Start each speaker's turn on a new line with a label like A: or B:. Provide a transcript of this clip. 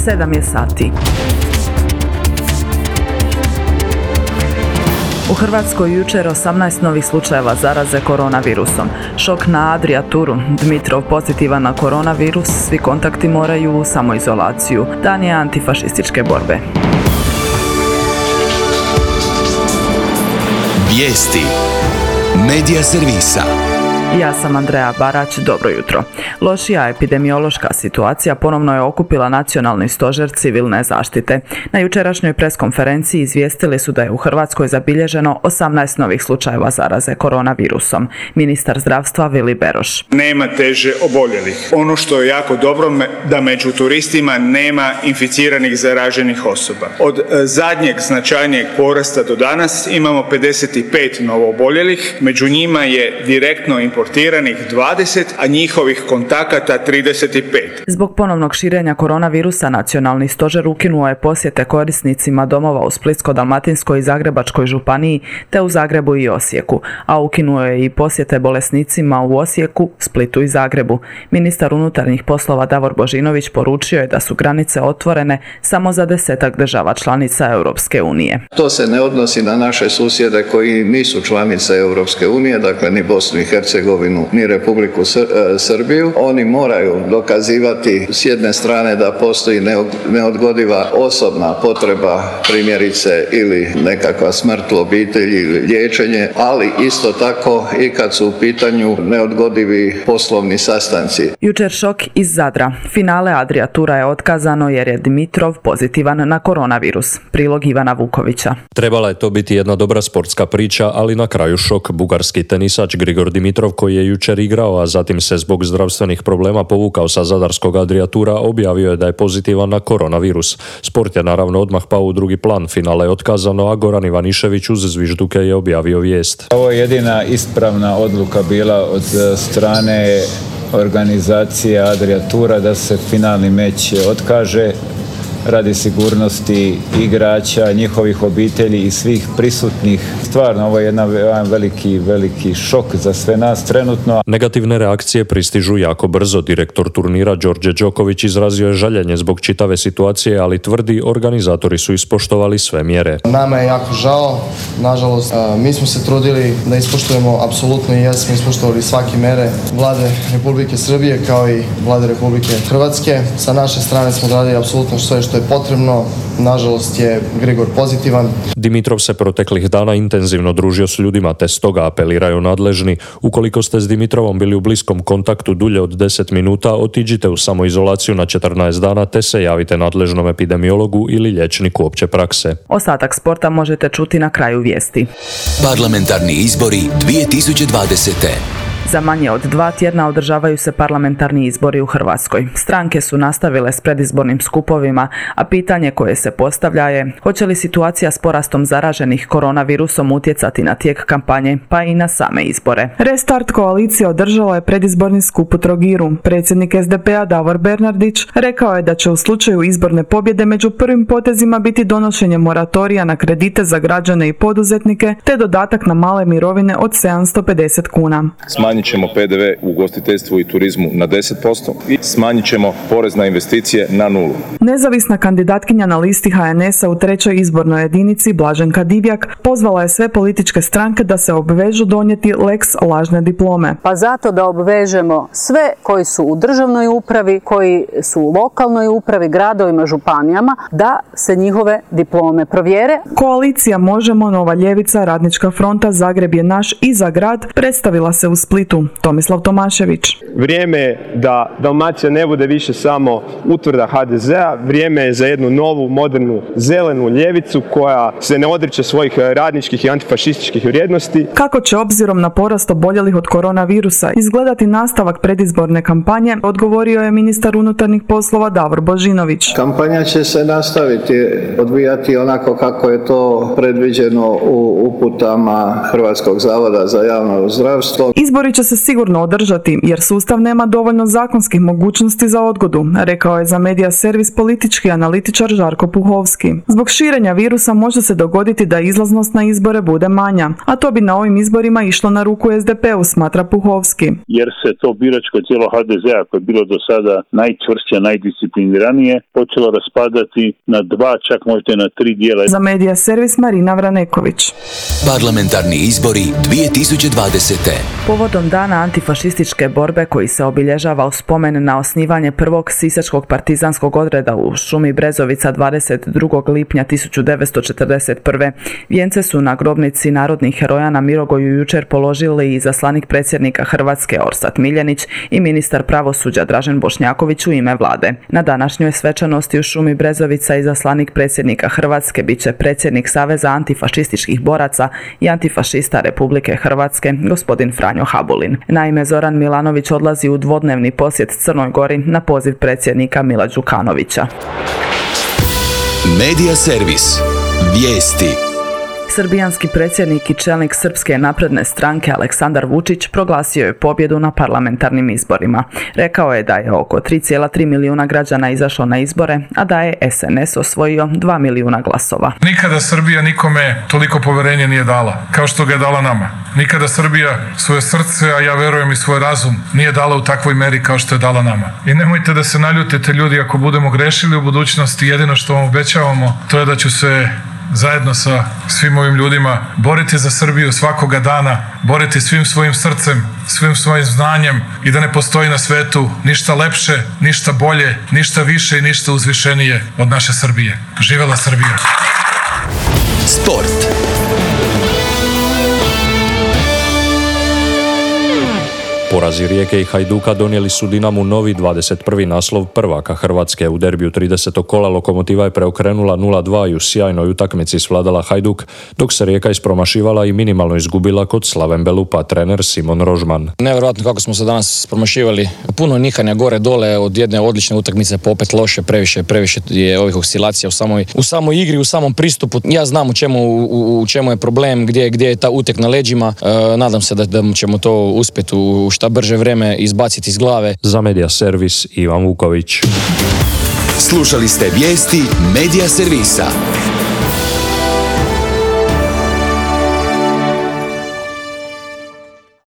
A: 7 je sati. U Hrvatskoj jučer 18 novih slučajeva zaraze koronavirusom. Šok na Adriaturu. Dmitrov pozitivan na koronavirus, svi kontakti moraju u samoizolaciju. Dan je antifašističke borbe.
B: Vijesti Medija servisa.
A: Ja sam Andreja Barać, dobro jutro. Lošija epidemiološka situacija ponovno je okupila Nacionalni stožer civilne zaštite. Na jučerašnjoj preskonferenciji izvijestili su da je u Hrvatskoj zabilježeno 18 novih slučajeva zaraze koronavirusom. Ministar zdravstva Vili Beroš.
C: Nema teže oboljelih. Ono što je jako dobro da među turistima nema inficiranih zaraženih osoba. Od zadnjeg značajnijeg porasta do danas imamo 55 novooboljelih, među njima je direktno importiranih 20, a njihovih kontakata 35.
A: Zbog ponovnog širenja koronavirusa Nacionalni stožer ukinuo je posjete korisnicima domova u Splitsko-dalmatinskoj i Zagrebačkoj županiji te u Zagrebu i Osijeku, a ukinuo je i posjete bolesnicima u Osijeku, Splitu i Zagrebu. Ministar unutarnjih poslova Davor Božinović poručio je da su granice otvorene samo za 10 država članica Europske unije.
D: To se ne odnosi na naše susjede koji nisu članice Europske unije, dakle ni Bosnu i Hercegovinu, ni Republiku Srbiju. Oni moraju dokazivati s jedne strane da postoji neodgodiva osobna potreba, primjerice ili nekakva smrt u obitelji ili liječenje, ali isto tako i kad su u pitanju neodgodivi poslovni sastanci.
A: Jučer šok iz Zadra. Finale Adriatura je otkazano jer je Dmitrov pozitivan na koronavirus. Prilog Ivana Vukovića.
E: Trebala je to biti jedna dobra sportska priča, ali na kraju šok. Bugarski tenisač Grigor Dimitrov, koji je jučer igrao, a zatim se zbog zdravstvenih problema povukao sa zadarskog Adriatura, objavio je da je pozitivan na koronavirus. Sport je naravno odmah pao u drugi plan. Finale je otkazano, a Goran Ivanišević uz zvižduke je objavio vijest.
F: Ovo je jedina ispravna odluka bila od strane organizacije Adriatura da se finalni meč otkaže radi sigurnosti igrača, njihovih obitelji i svih prisutnih. Stvarno, ovo je jedan veliki šok za sve nas trenutno.
E: Negativne reakcije pristižu jako brzo. Direktor turnira Đorđe Đoković izrazio je žaljenje zbog čitave situacije, ali tvrdi organizatori su ispoštovali sve mjere.
G: Nama je jako žao, nažalost, mi smo se trudili da ispoštujemo apsolutno i jesmo ispoštovali svake mjere Vlade Republike Srbije kao i Vlade Republike Hrvatske. Sa naše strane smo radili apsolutno sve što je potrebno. Nažalost je Grigor pozitivan.
E: Dimitrov se proteklih dana intenzivno družio s ljudima, te stoga apeliraju nadležni. Ukoliko ste s Dimitrovom bili u bliskom kontaktu dulje od 10 minuta, otiđite u samoizolaciju na 14 dana te se javite nadležnom epidemiologu ili liječniku opće prakse.
A: Ostatak sporta možete čuti na kraju vijesti.
B: Parlamentarni izbori 2020.
A: Za manje od 2 tjedna održavaju se parlamentarni izbori u Hrvatskoj. Stranke su nastavile s predizbornim skupovima, a pitanje koje se postavlja je hoće li situacija s porastom zaraženih koronavirusom utjecati na tijek kampanje, pa i na same izbore. Restart koalicije održala je predizborni skup u Trogiru. Predsjednik SDP-a Davor Bernardić rekao je da će u slučaju izborne pobjede među prvim potezima biti donošenje moratorija na kredite za građane i poduzetnike, te dodatak na male mirovine od 750 kuna.
H: Smanjit ćemo PDV u ugostiteljstvu i turizmu na 10% i smanjit ćemo porez na investicije na 0.
A: Nezavisna kandidatkinja na listi HNS-a u 3. izbornoj jedinici Blaženka Divjak pozvala je sve političke stranke da se obvežu donijeti lex lažne diplome.
I: Pa zato da obvežemo sve koji su u državnoj upravi, koji su u lokalnoj upravi, gradovima, županijama, da se njihove diplome provjere.
A: Koalicija Možemo, Nova ljevica, Radnička fronta, Zagreb je naš i za grad predstavila se u Splitu. Tomislav Tomašević.
J: Vrijeme je da Dalmacija ne bude više samo utvrda HDZ-a, vrijeme je za jednu novu, modernu, zelenu ljevicu koja se ne odriče svojih radničkih i antifašističkih vrijednosti.
A: Kako će obzirom na porast oboljelih od koronavirusa izgledati nastavak predizborne kampanje, odgovorio je ministar unutarnjih poslova Davor Božinović.
D: Kampanja će se nastaviti odvijati onako kako je to predviđeno u uputama Hrvatskog zavoda za javno zdravstvo.
A: Izbori će se sigurno održati jer sustav nema dovoljno zakonskih mogućnosti za odgodu, rekao je za Medija servis politički analitičar Žarko Puhovski. Zbog širenja virusa može se dogoditi da izlaznost na izbore bude manja, a to bi na ovim izborima išlo na ruku SDP-u, smatra Puhovski.
K: Jer se to biračko tijelo HDZ-a koje je bilo do sada najčvršće, najdiscipliniranije, počelo raspadati na 2, čak možda i na 3 dijela.
A: Za Medija servis Marina Vraneković.
B: Parlamentarni izbori 2020.
A: Povodom dana antifašističke borbe koji se obilježava u spomen na osnivanje prvog sisačkog partizanskog odreda u šumi Brezovica 22. lipnja 1941. Vijence su na grobnici narodnih heroja na Mirogoju jučer položili i izaslanik predsjednika Hrvatske Orsat Miljenić i ministar pravosuđa Dražen Bošnjaković u ime vlade. Na današnjoj svečanosti u šumi Brezovica izaslanik predsjednika Hrvatske bit će predsjednik Saveza antifašističkih boraca i antifašista Republike Hrvatske, gospodin Franjo Habulin. Naime, Zoran Milanović odlazi u dvodnevni posjet Crnoj Gori na poziv predsjednika Mila Đukanovića.
B: Medija servis. Vijesti.
A: Srbijanski predsjednik i čelnik Srpske napredne stranke Aleksandar Vučić proglasio je pobjedu na parlamentarnim izborima. Rekao je da je oko 3,3 milijuna građana izašlo na izbore, a da je SNS osvojio 2 milijuna glasova.
L: Nikada Srbija nikome toliko poverenja nije dala, kao što ga je dala nama. Nikada Srbija svoje srce, a ja verujem i svoj razum, nije dala u takvoj meri kao što je dala nama. I nemojte da se naljutite ljudi ako budemo grešili u budućnosti, jedino što vam obećavamo, to je da ću se zajedno sa svim ovim ljudima boriti za Srbiju svakoga dana, boriti svim svojim srcem, svim svojim znanjem i da ne postoji na svetu ništa lepše, ništa bolje, ništa više i ništa uzvišenije od naše Srbije. Živela Srbija!
B: Sport.
E: Porazi Rijeke i Hajduka donijeli su Dinamu novi 21. naslov prvaka Hrvatske. U derbiju 30. kola Lokomotiva je preokrenula 0-2 i u sjajnoj utakmici svladala Hajduk, dok se Rijeka ispromašivala i minimalno izgubila kod Slaven Belupa, trener Simon Rožman.
M: Nevjerojatno kako smo se danas promašivali. Puno nikanja gore dole, od jedne odlične utakmice pa opet loše, previše je ovih oscilacija u samoj igri, u samom pristupu. Ja znam u čemu je problem, gdje je ta utek na leđima. Nadam se da ćemo to uspjeti u šta brže vreme izbaciti iz glave.
E: Za Medija servis Ivan Vuković.
B: Slušali ste vijesti Medija servisa.